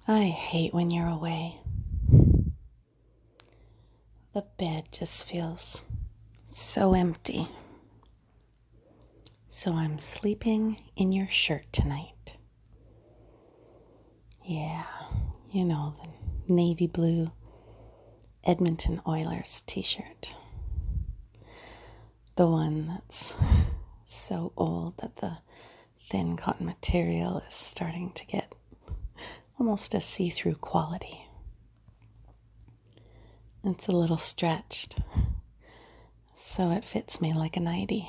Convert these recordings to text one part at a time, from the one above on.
I hate when you're away. The bed just feels so empty. So I'm sleeping in your shirt tonight. Yeah, you know, the navy blue Edmonton Oilers t-shirt. The one that's so old that the thin cotton material is starting to get almost a see-through quality. It's a little stretched, so it fits me like a nightie.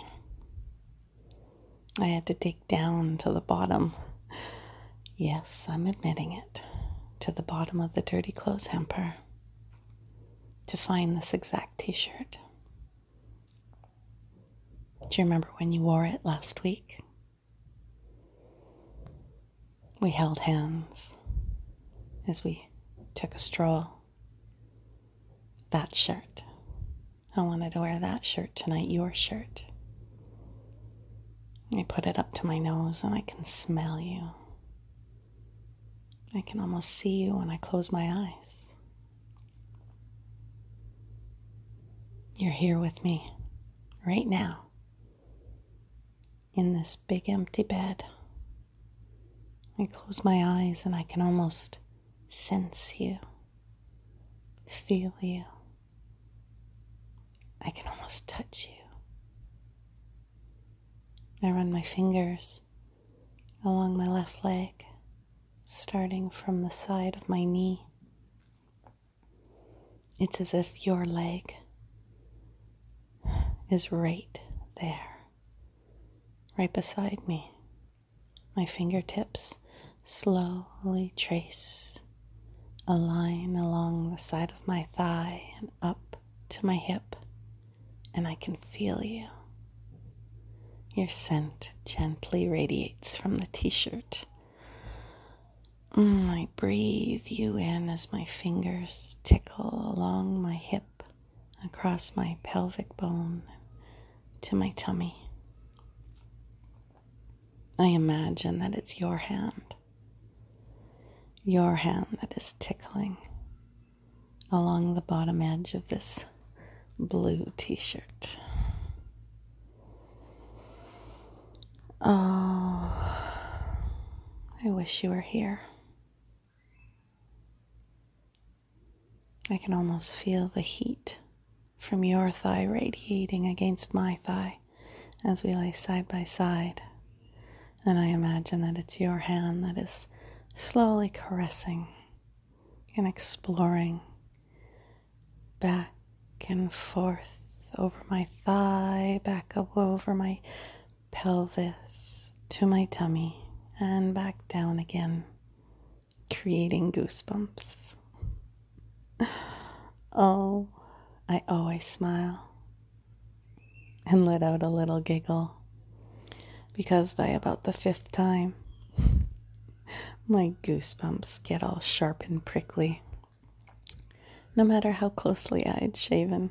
I had to dig down to the bottom. Yes, I'm admitting it. To the bottom of the dirty clothes hamper to find this exact t-shirt. Do you remember when you wore it last week? We held hands as we took a stroll. That shirt. I wanted to wear that shirt tonight, your shirt. I put it up to my nose and I can smell you. I can almost see you when I close my eyes. You're here with me right now in this big empty bed. I close my eyes and I can almost sense you, feel you. I can almost touch you. I run my fingers along my left leg, starting from the side of my knee. It's as if your leg is right there, right beside me. My fingertips slowly trace a line along the side of my thigh and up to my hip, and I can feel you. Your scent gently radiates from the t-shirt. I breathe you in as my fingers tickle along my hip, across my pelvic bone, to my tummy. I imagine that it's your hand that is tickling along the bottom edge of this blue t-shirt. Oh, I wish you were here. I can almost feel the heat from your thigh radiating against my thigh as we lay side by side. And I imagine that it's your hand that is slowly caressing and exploring back and forth over my thigh, back up over my pelvis to my tummy, and back down again, creating goosebumps. Oh, I always smile and let out a little giggle, because by about the fifth time, my goosebumps get all sharp and prickly, no matter how closely I'd shaven.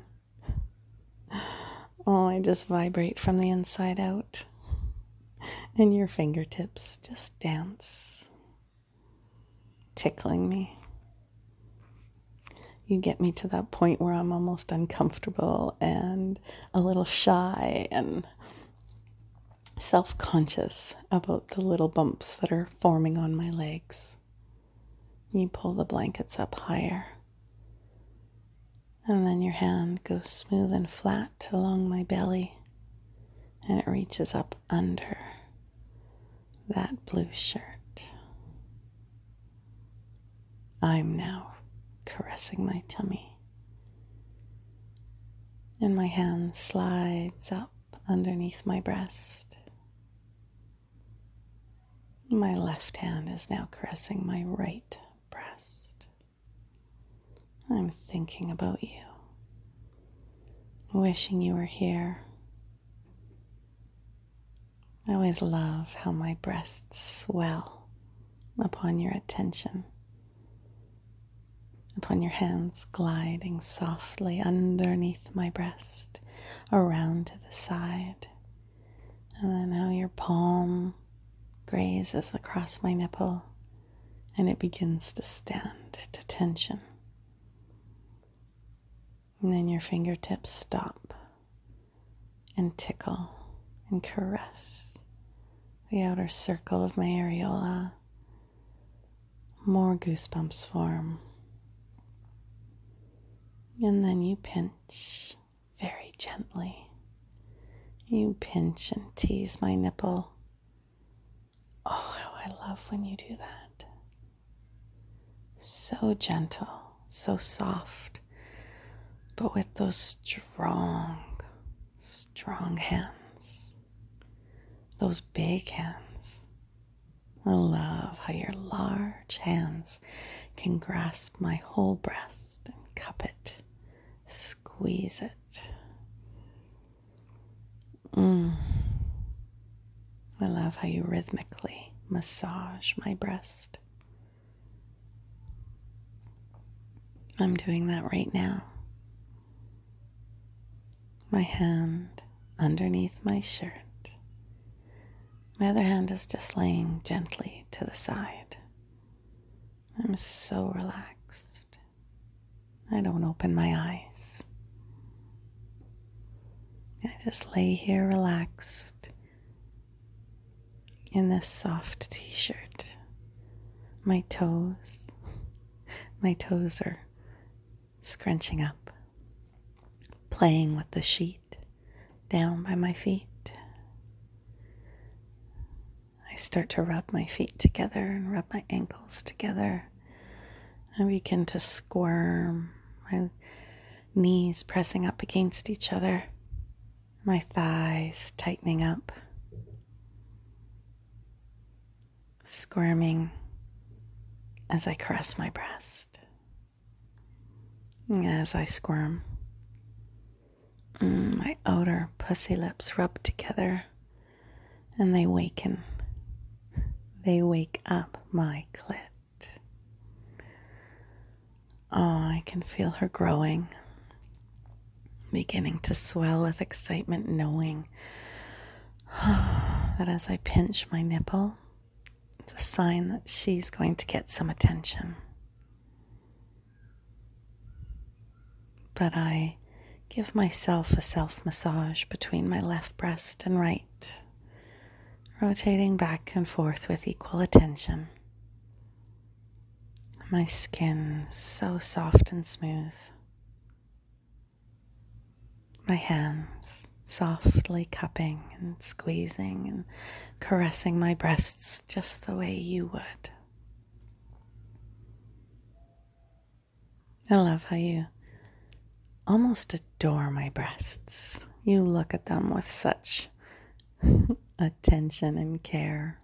Oh, I just vibrate from the inside out, and your fingertips just dance, tickling me. You get me to that point where I'm almost uncomfortable and a little shy and self-conscious about the little bumps that are forming on my legs. You pull the blankets up higher, and then your hand goes smooth and flat along my belly, and it reaches up under that blue shirt. I'm now caressing my tummy, and my hand slides up underneath my breast. My left hand is now caressing my right breast. I'm thinking about you, wishing you were here. I always love how my breasts swell upon your attention, upon your hands gliding softly underneath my breast, around to the side, and then how your palm grazes across my nipple and it begins to stand at attention. And then your fingertips stop and tickle and caress the outer circle of my areola. More goosebumps form. And then you pinch very gently. You pinch and tease my nipple. Oh, how I love when you do that. So gentle, so soft, but with those strong hands. Those big hands. I love how your large hands can grasp my whole breast and cup it, squeeze it. I love how you rhythmically massage my breast. I'm doing that right now. My hand underneath my shirt. My other hand is just laying gently to the side. I'm so relaxed. I don't open my eyes. I just lay here relaxed in this soft t-shirt. My toes are scrunching up, playing with the sheet down by my feet. I start to rub my feet together and rub my ankles together. I begin to squirm, my knees pressing up against each other, my thighs tightening up, squirming as I caress my breast. As I squirm, my outer pussy lips rub together and they waken. They wake up my clit. Oh, I can feel her growing, beginning to swell with excitement, knowing that as I pinch my nipple, it's a sign that she's going to get some attention. But I give myself a self-massage between my left breast and right, rotating back and forth with equal attention. My skin so soft and smooth. My hands softly cupping and squeezing and caressing my breasts just the way you would. I love how you almost adore my breasts. You look at them with such attention and care,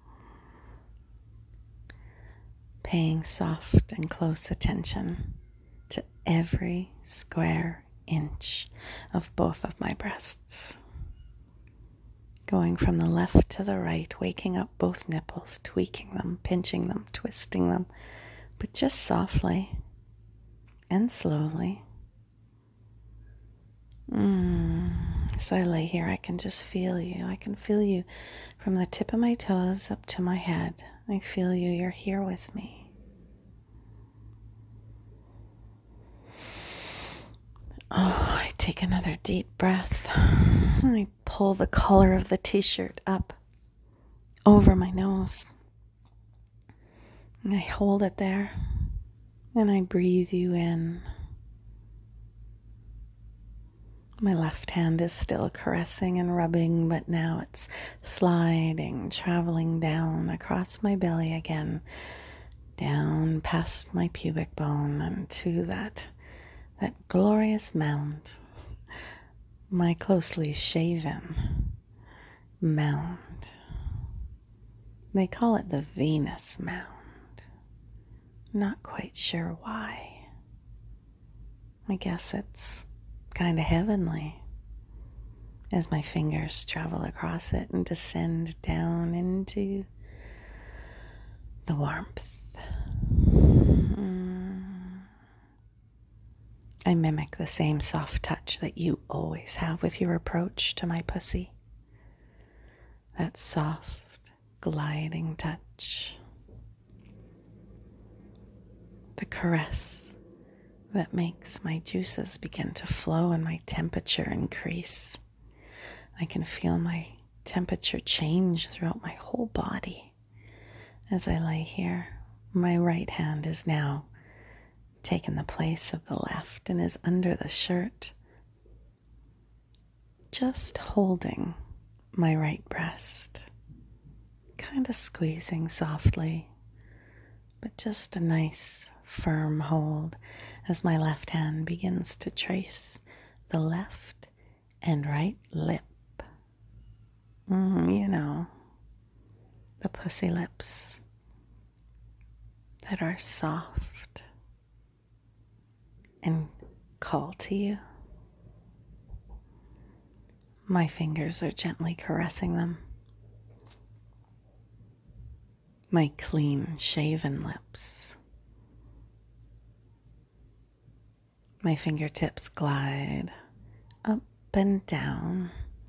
paying soft and close attention to every square inch of both of my breasts. Going from the left to the right, waking up both nipples, tweaking them, pinching them, twisting them, but just softly and slowly. As I lay here, I can just feel you. I can feel you from the tip of my toes up to my head. I feel you. You're here with me. Oh, I take another deep breath. I pull the collar of the t-shirt up over my nose. And I hold it there. And I breathe you in. My left hand is still caressing and rubbing, but now it's sliding, traveling down across my belly again, down past my pubic bone and to that glorious mound, my closely shaven mound. They call it the Venus mound. Not quite sure why. I guess it's kind of heavenly as my fingers travel across it and descend down into the warmth. I mimic the same soft touch that you always have with your approach to my pussy. That soft, gliding touch. the caress that makes my juices begin to flow and my temperature increase. I can feel my temperature change throughout my whole body as I lay here. My right hand is now taken the place of the left and is under the shirt, just holding my right breast, kind of squeezing softly, but just a nice firm hold as my left hand begins to trace the left and right lip. You know, the pussy lips that are soft and call to you. My fingers are gently caressing them. My clean shaven lips. My fingertips glide up and down.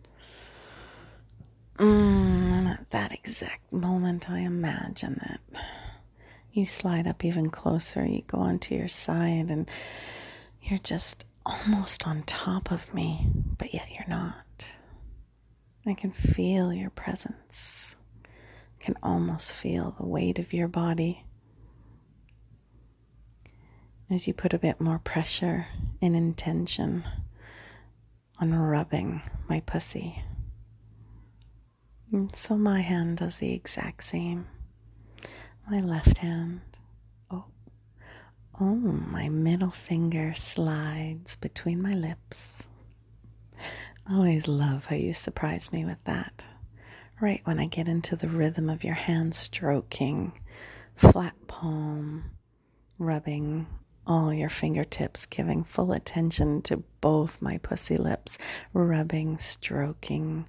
And at that exact moment, I imagine that you slide up even closer. You go onto your side and you're just almost on top of me, but yet you're not. I can feel your presence. I can almost feel the weight of your body as you put a bit more pressure and intention on rubbing my pussy. And so my hand does the exact same. My left hand, my middle finger slides between my lips. I always love how you surprise me with that. Right when I get into the rhythm of your hand stroking, flat palm, rubbing all your fingertips, giving full attention to both my pussy lips, rubbing, stroking,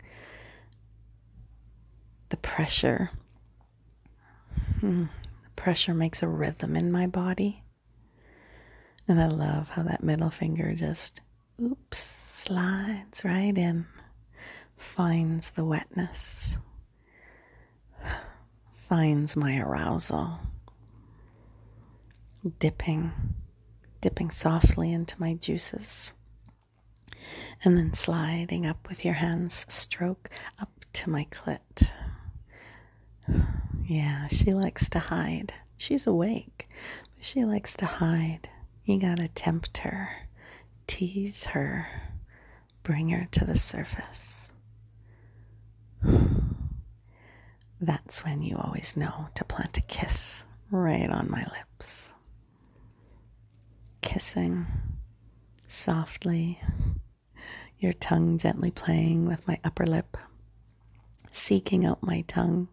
the pressure. The pressure makes a rhythm in my body. And I love how that middle finger just, slides right in, finds the wetness, finds my arousal, dipping softly into my juices, and then sliding up with your hands, stroke up to my clit. Yeah, she likes to hide. She's awake, but she likes to hide. You gotta tempt her, tease her, bring her to the surface. That's when you always know to plant a kiss right on my lips. Kissing softly, your tongue gently playing with my upper lip, seeking out my tongue.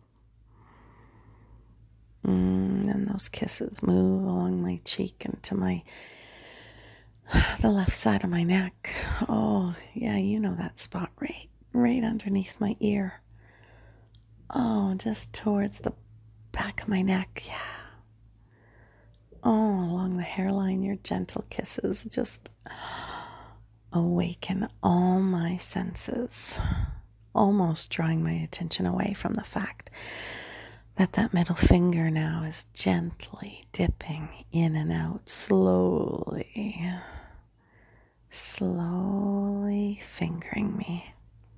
And those kisses move along my cheek and to the left side of my neck. Oh, yeah, you know that spot right underneath my ear. Oh, just towards the back of my neck, yeah. Oh, along the hairline, your gentle kisses just awaken all my senses, almost drawing my attention away from the fact that middle finger now is gently dipping in and out, slowly fingering me.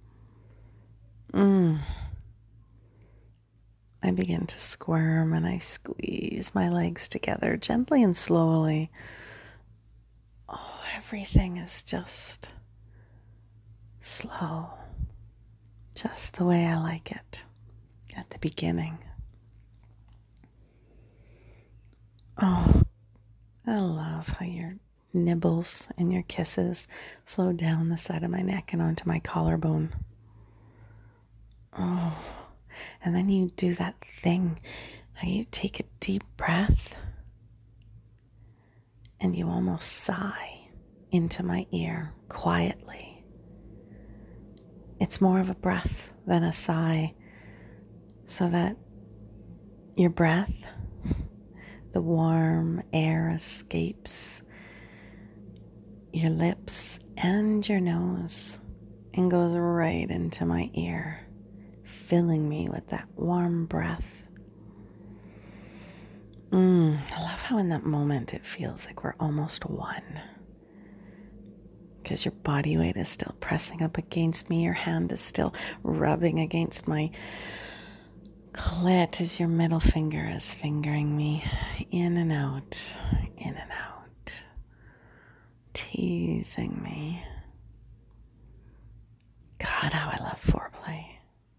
I begin to squirm and I squeeze my legs together gently and slowly. Oh, everything is just slow, just the way I like it at the beginning. Oh, I love how your nibbles and your kisses flow down the side of my neck and onto my collarbone. Oh, and then you do that thing, how you take a deep breath and you almost sigh into my ear quietly. It's more of a breath than a sigh, so that your breath, the warm air escapes your lips and your nose and goes right into my ear, filling me with that warm breath. I love how in that moment it feels like we're almost one. Because your body weight is still pressing up against me. Your hand is still rubbing against my clit as your middle finger is fingering me in and out, teasing me. God, how I love foreplay.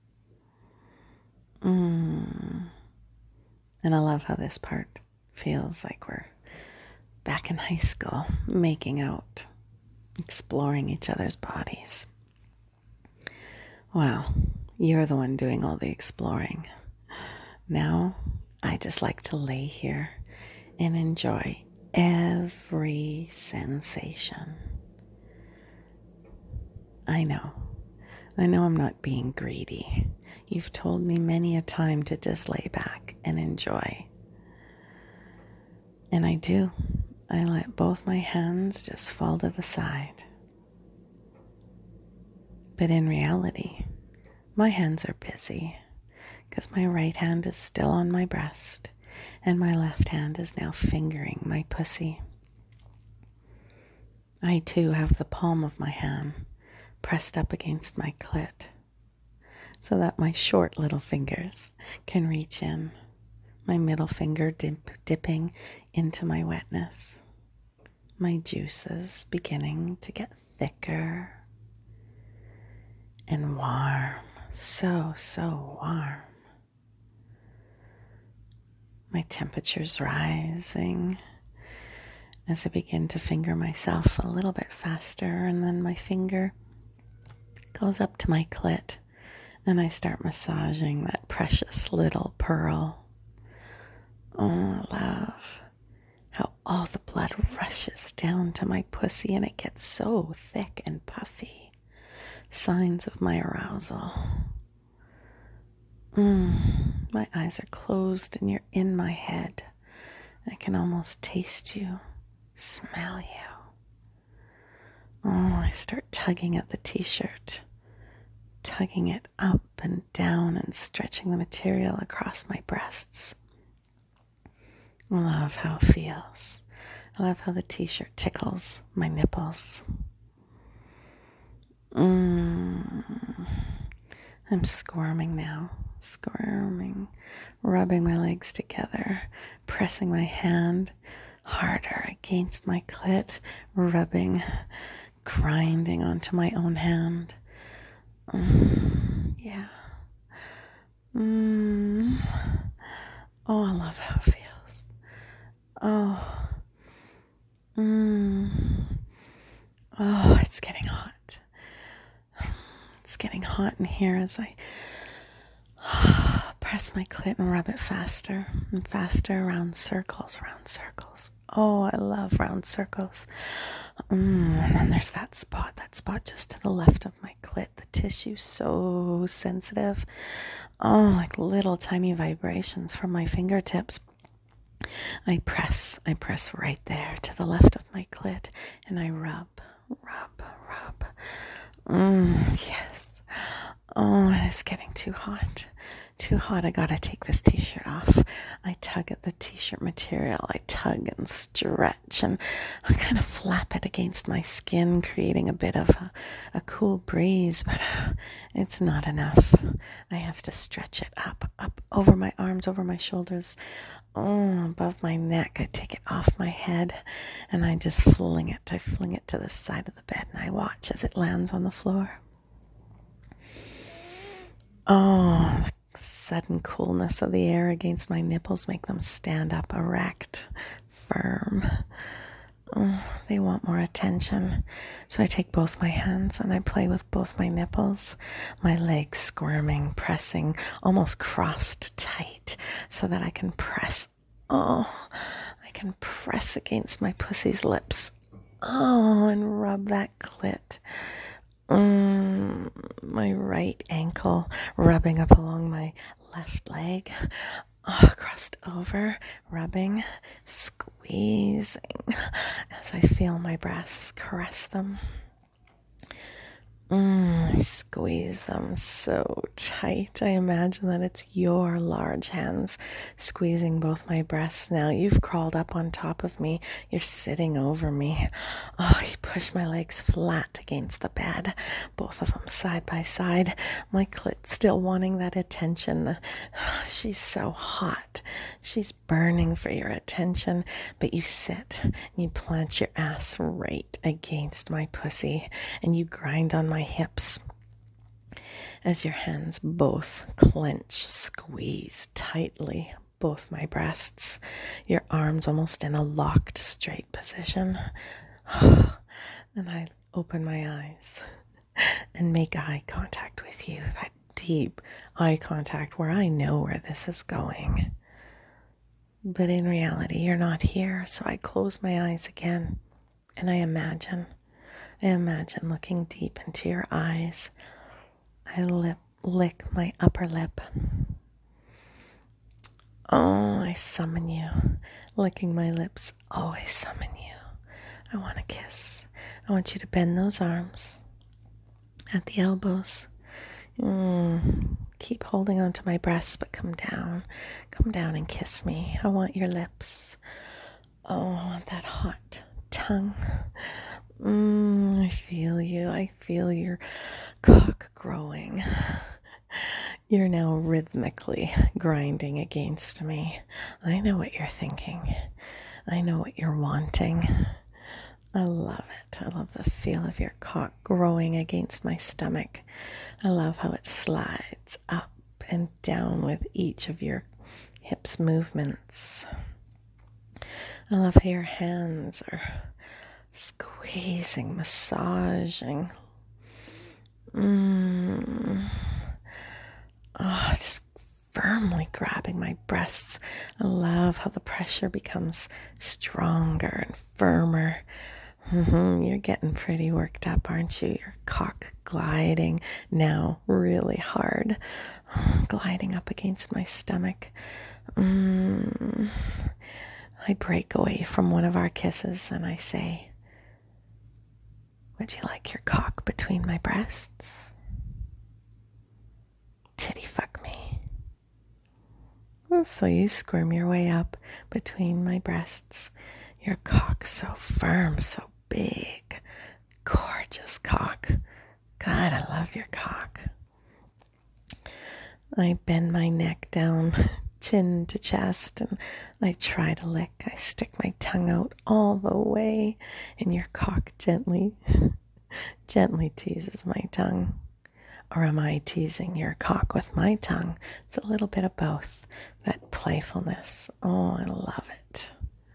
And I love how this part feels like we're back in high school, making out, exploring each other's bodies. Well, you're the one doing all the exploring. Now, I just like to lay here and enjoy every sensation. I know I'm not being greedy. You've told me many a time to just lay back and enjoy. And I do. I let both my hands just fall to the side. But in reality, my hands are busy because my right hand is still on my breast and my left hand is now fingering my pussy. I too have the palm of my hand pressed up against my clit so that my short little fingers can reach in, my middle finger dipping into my wetness, my juices beginning to get thicker and warm, so warm. My temperature's rising as I begin to finger myself a little bit faster, and then my finger goes up to my clit and I start massaging that precious little pearl. Oh, I love how all the blood rushes down to my pussy and it gets so thick and puffy. Signs of my arousal. My eyes are closed and you're in my head. I can almost taste you, smell you. Oh, I start tugging at the t-shirt, tugging it up and down and stretching the material across my breasts. I love how it feels. I love how the t-shirt tickles my nipples. I'm squirming now, rubbing my legs together, pressing my hand harder against my clit, rubbing, grinding onto my own hand. Yeah. Oh, I love how it feels. Oh. Oh, it's getting hot. It's getting hot in here as I press my clit and rub it faster and faster around circles. Oh, I love round circles. And then there's that spot just to the left of my clit. The tissue so sensitive. Oh, like little tiny vibrations from my fingertips. I press right there to the left of my clit and I rub. Yes. Oh, and it's getting too hot. I gotta take this t-shirt off. I tug at the t-shirt material. I tug and stretch and I kind of flap it against my skin, creating a bit of a cool breeze, but it's not enough. I have to stretch it up over my arms, over my shoulders, above my neck. I take it off my head and I just fling it. I fling it to the side of the bed and I watch as it lands on the floor. Oh, the sudden coolness of the air against my nipples make them stand up erect, firm. Oh, they want more attention. So I take both my hands and I play with both my nipples, my legs squirming, pressing, almost crossed tight so that I can press. Oh, I can press against my pussy's lips. Oh, and rub that clit. My right ankle rubbing up along my left leg, crossed over, rubbing, squeezing as I feel my breasts caress them. I squeeze them so tight. I imagine that it's your large hands squeezing both my breasts now. You've crawled up on top of me. You're sitting over me. Oh, you push my legs flat against the bed, both of them side by side. My clit still wanting that attention. She's so hot. She's burning for your attention. But you sit and you plant your ass right against my pussy and you grind on my hips as your hands both clench, squeeze tightly both my breasts, your arms almost in a locked straight position. And I open my eyes and make eye contact with you, that deep eye contact where I know where this is going. But in reality, you're not here, so I close my eyes again and I imagine looking deep into your eyes. I lick my upper lip. Oh, I summon you. Licking my lips. Oh, I summon you. I want to kiss. I want you to bend those arms at the elbows. Keep holding on to my breasts, but come down. Come down and kiss me. I want your lips. Oh, I want that hot tongue. I feel you. I feel your cock growing. You're now rhythmically grinding against me. I know what you're thinking. I know what you're wanting. I love it. I love the feel of your cock growing against my stomach. I love how it slides up and down with each of your hips movements. I love how your hands are squeezing, massaging. Just firmly grabbing my breasts. I love how the pressure becomes stronger and firmer. You're getting pretty worked up, aren't you? Your cock gliding now really hard, gliding up against my stomach. I break away from one of our kisses and I say, would you like your cock between my breasts? Titty fuck me. So you squirm your way up between my breasts. Your cock so firm, so big. Gorgeous cock. God, I love your cock. I bend my neck down, chin to chest, and I try to lick. I stick my tongue out all the way, and your cock gently teases my tongue. Or am I teasing your cock with my tongue? It's a little bit of both. That playfulness. Oh, I love it.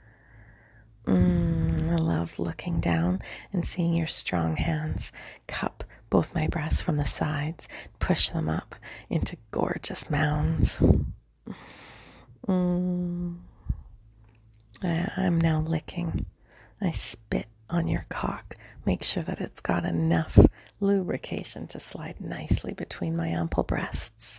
I love looking down and seeing your strong hands cup both my breasts from the sides, push them up into gorgeous mounds. I'm now licking. I spit on your cock. Make sure that it's got enough lubrication to slide nicely between my ample breasts.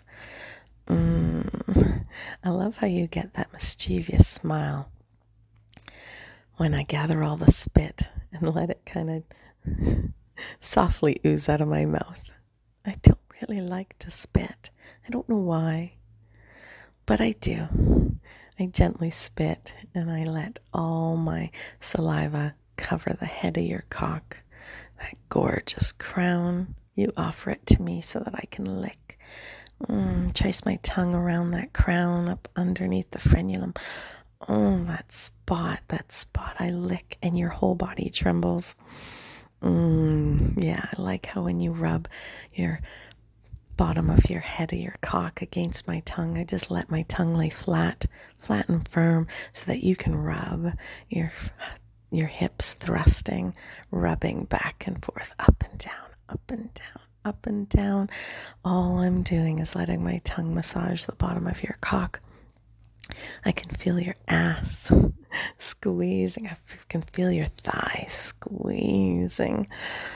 I love how you get that mischievous smile when I gather all the spit and let it kind of softly ooze out of my mouth. I don't really like to spit. I don't know why, but I do. I gently spit and I let all my saliva cover the head of your cock. That gorgeous crown, you offer it to me so that I can lick. Trace my tongue around that crown up underneath the frenulum. Oh, that spot, I lick and your whole body trembles. Yeah, I like how when you rub your bottom of your head of your cock against my tongue, I just let my tongue lay flat and firm so that you can rub your hips thrusting, rubbing back and forth, up and down, up and down, up and down. All I'm doing is letting my tongue massage the bottom of your cock. I can feel your ass squeezing. I can feel your thighs squeezing.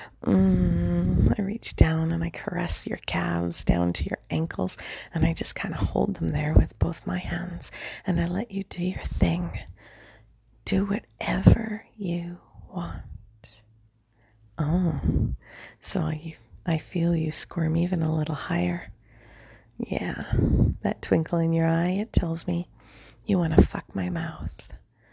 I reach down and I caress your calves down to your ankles, and I just kind of hold them there with both my hands, and I let you do your thing. Do whatever you want. Oh, so I feel you squirm even a little higher. Yeah, that twinkle in your eye, it tells me you want to fuck my mouth.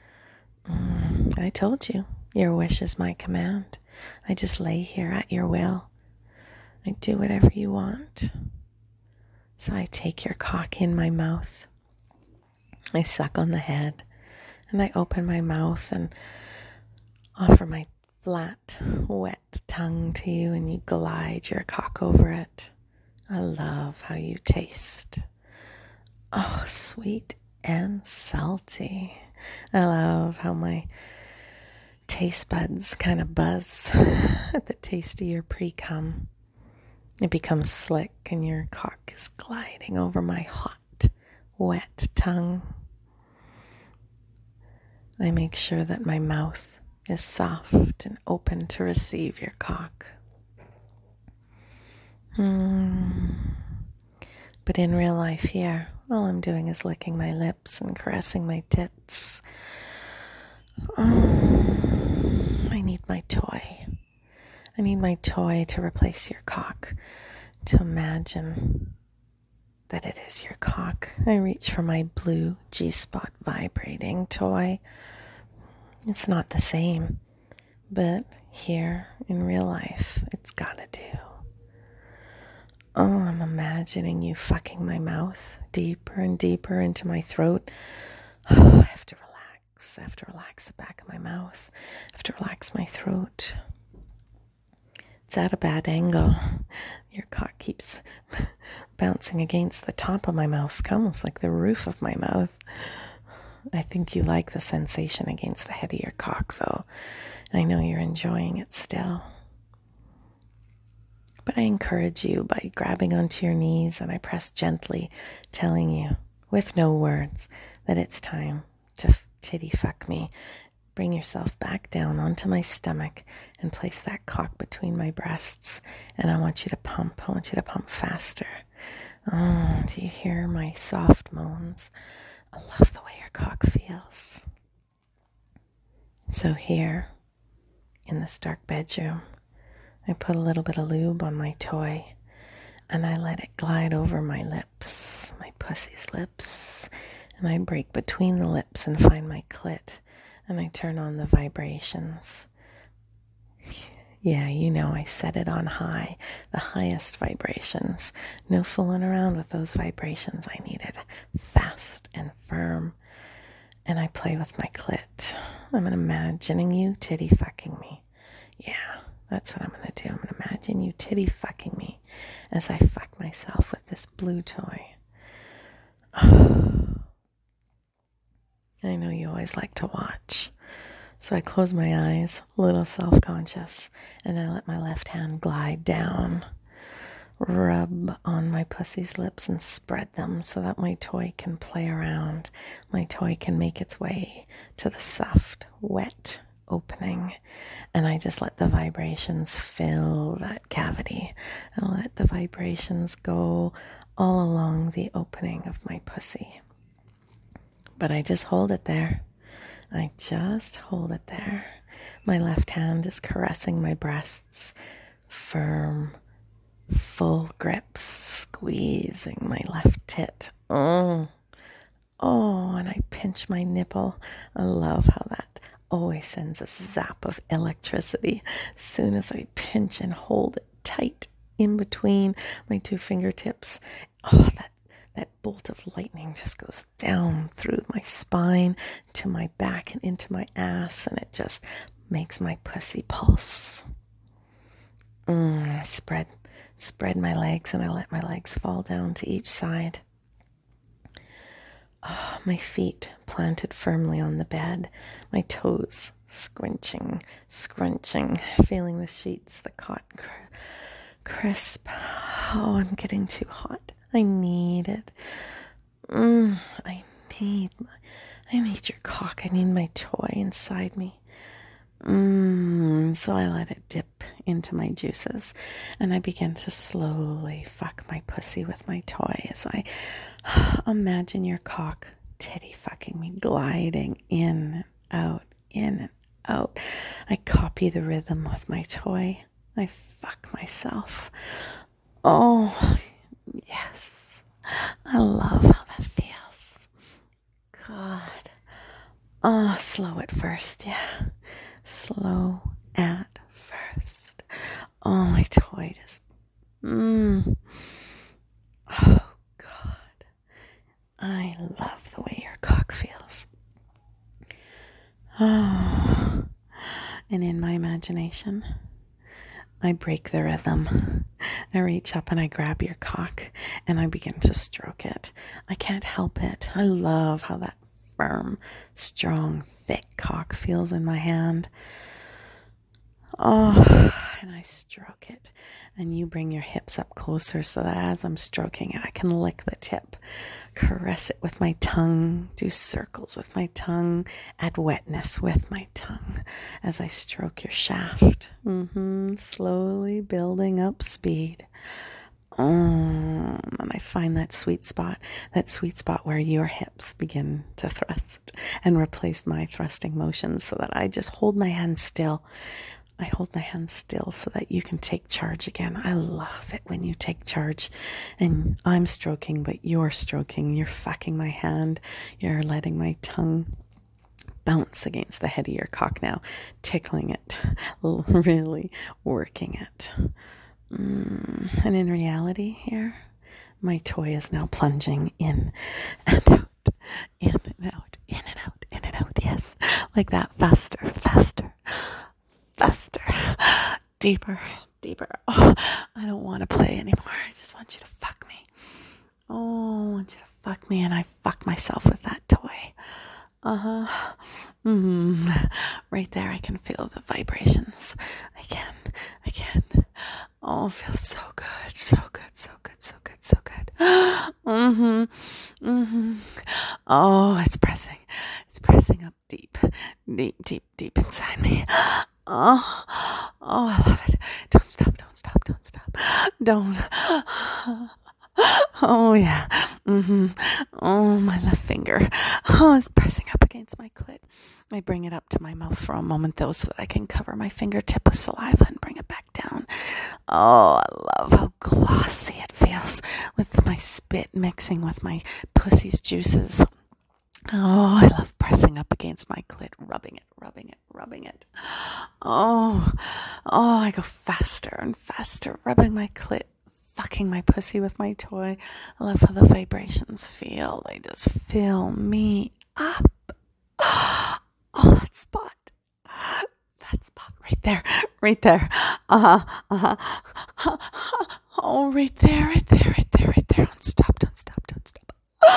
I told you, your wish is my command. I just lay here at your will. I do whatever you want. So I take your cock in my mouth. I suck on the head, and I open my mouth and offer my flat, wet tongue to you, and you glide your cock over it. I love how you taste. Oh, sweet and salty. I love how my taste buds kind of buzz at the taste of your pre-cum. It becomes slick and your cock is gliding over my hot, wet tongue. I make sure that my mouth is soft and open to receive your cock. But in real life here, all I'm doing is licking my lips and caressing my tits. I need my toy. I need my toy to replace your cock, to imagine that it is your cock. I reach for my blue G-spot vibrating toy. It's not the same, but here in real life, it's gotta do. Oh, I'm imagining you fucking my mouth deeper and deeper into my throat. Oh, I have to relax. I have to relax the back of my mouth. I have to relax my throat. It's at a bad angle. Your cock keeps bouncing against the top of my mouth, almost like the roof of my mouth. I think you like the sensation against the head of your cock, though. I know you're enjoying it still. But I encourage you by grabbing onto your knees, and I press gently, telling you, with no words, that it's time to titty fuck me. Bring yourself back down onto my stomach and place that cock between my breasts. And I want you to pump. I want you to pump faster. Oh, do you hear my soft moans? I love the way your cock feels. So here, in this dark bedroom, I put a little bit of lube on my toy, and I let it glide over my lips, my pussy's lips, and I break between the lips and find my clit, and I turn on the vibrations. Yeah, you know, I set it on high, the highest vibrations. No fooling around with those vibrations. I need it fast and firm, and I play with my clit. I'm imagining you titty fucking me. Yeah. That's what I'm going to do. I'm going to imagine you titty fucking me as I fuck myself with this blue toy. Oh. I know you always like to watch. So I close my eyes, a little self-conscious, and I let my left hand glide down, rub on my pussy's lips and spread them so that my toy can play around. My toy can make its way to the soft, wet opening, and I just let the vibrations fill that cavity. I let the vibrations go all along the opening of my pussy. But I just hold it there. I just hold it there. My left hand is caressing my breasts, firm, full grips, squeezing my left tit. Oh, and I pinch my nipple. I love how that always sends a zap of electricity as soon as I pinch and hold it tight in between my two fingertips. Oh, that bolt of lightning just goes down through my spine to my back and into my ass, and it just makes my pussy pulse. I spread my legs, and I let my legs fall down to each side. Oh, my feet planted firmly on the bed, my toes scrunching, feeling the sheets, the cot crisp. Oh, I'm getting too hot. I need it. I need your cock. I need my toy inside me. So I let it dip into my juices, and I begin to slowly fuck my pussy with my toy as I imagine your cock titty fucking me, gliding in and out, in and out. I copy the rhythm with my toy. I fuck myself. Oh, yes. I love how that feels. God. Oh, slow at first, yeah. Slow at first. Oh, my toy just. Oh, God. I love the way your cock feels. Oh. And in my imagination, I break the rhythm. I reach up and I grab your cock and I begin to stroke it. I can't help it. I love how that firm, strong, thick cock feels in my hand. Oh, and I stroke it. And you bring your hips up closer so that as I'm stroking it, I can lick the tip, caress it with my tongue, do circles with my tongue, add wetness with my tongue as I stroke your shaft. Slowly building up speed. And I find that sweet spot where your hips begin to thrust and replace my thrusting motions so that I just hold my hand still. I hold my hand still so that you can take charge again. I love it when you take charge and I'm stroking, but you're stroking. You're fucking my hand. You're letting my tongue bounce against the head of your cock now, tickling it, really working it. And in reality here, my toy is now plunging in and out, in and out, in and out, in and out. Yes, like that. Faster, faster, faster, deeper, deeper. Oh, I don't want to play anymore. I just want you to fuck me. Oh, I want you to fuck me, and I fuck myself with that toy. Right there, I can feel the vibrations. I can. Oh, it feels so good, so good, so good, so good, so good. Oh, it's pressing up deep, deep, deep, deep inside me. Oh, I love it. Don't stop, don't stop, don't stop. Don't. Oh, yeah. Oh, my left finger. Oh, it's pressing up against my clit. I bring it up to my mouth for a moment, though, so that I can cover my fingertip with saliva and bring it back down. Oh, I love how glossy it feels with my spit mixing with my pussy's juices. Oh, I love pressing up against my clit, rubbing it, rubbing it, rubbing it. Oh, I go faster and faster, rubbing my clit, fucking my pussy with my toy. I love how the vibrations feel. They just fill me up. Oh, that spot right there, right there. Oh, right there, right there, right there, right there. Don't stop, don't stop, don't stop.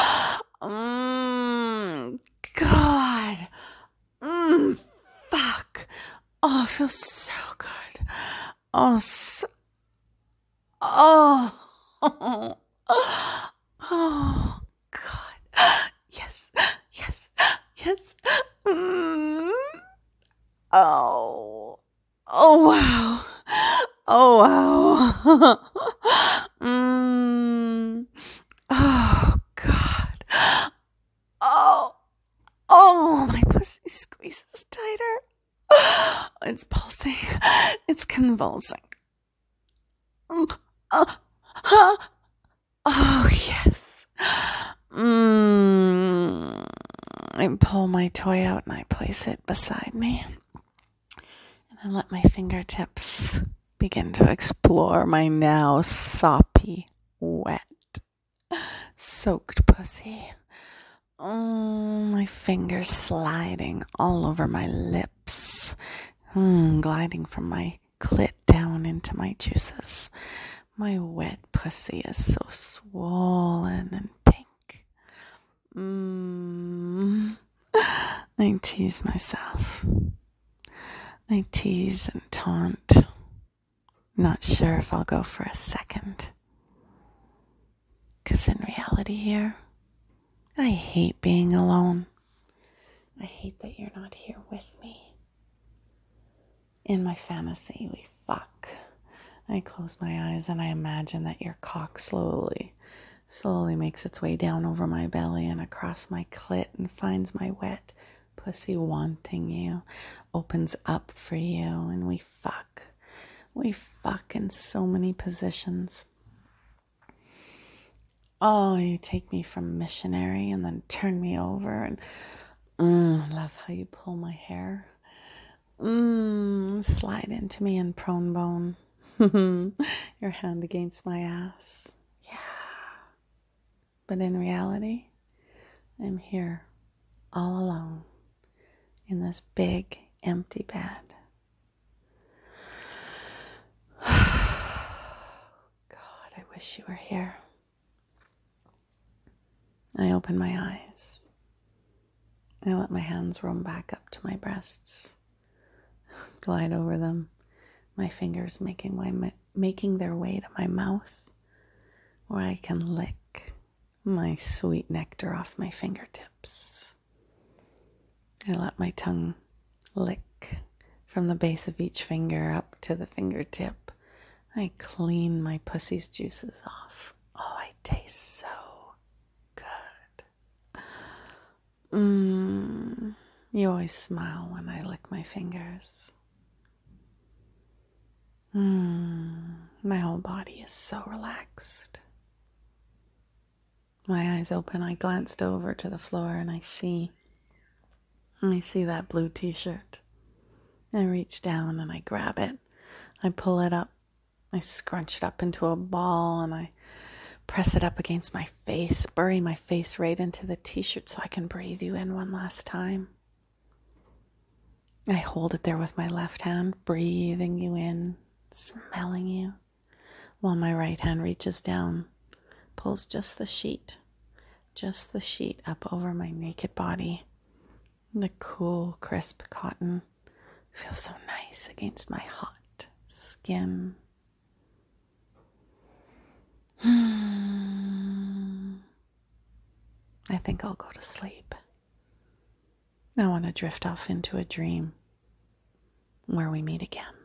God. Fuck. Oh, it feels so good. Oh, oh, God. Yes, yes, yes. Oh, wow. Oh, wow. Oh, God. Oh, my pussy squeezes tighter. It's pulsing. It's convulsing. Oh, yes. I pull my toy out and I place it beside me. And I let my fingertips begin to explore my now soppy, wet, soaked pussy. Oh, my fingers sliding all over my lips, gliding from my clit down into my juices. My wet pussy is so swollen and pink. I tease myself. I tease and taunt. Not sure if I'll go for a second. 'Cause in reality here, I hate being alone. I hate that you're not here with me. In my fantasy, we fuck. I close my eyes and I imagine that your cock slowly makes its way down over my belly and across my clit and finds my wet pussy wanting you, opens up for you, and we fuck. We fuck in so many positions. Oh, you take me from missionary and then turn me over, and I love how you pull my hair. Slide into me in prone bone. Your hand against my ass. Yeah. But in reality, I'm here all alone in this big empty bed. God, I wish you were here. I open my eyes. I let my hands roam back up to my breasts, glide over them, my fingers making their way to my mouth, where I can lick my sweet nectar off my fingertips. I let my tongue lick from the base of each finger up to the fingertip. I clean my pussy's juices off. Oh, I taste so good. You always smile when I lick my fingers. My whole body is so relaxed. My eyes open, I glanced over to the floor and I see that blue t-shirt. I reach down and I grab it. I pull it up. I scrunch it up into a ball and I press it up against my face, bury my face right into the t-shirt so I can breathe you in one last time. I hold it there with my left hand, breathing you in, smelling you, while my right hand reaches down, pulls just the sheet up over my naked body. The cool, crisp cotton feels so nice against my hot skin. I think I'll go to sleep. I want to drift off into a dream where we meet again.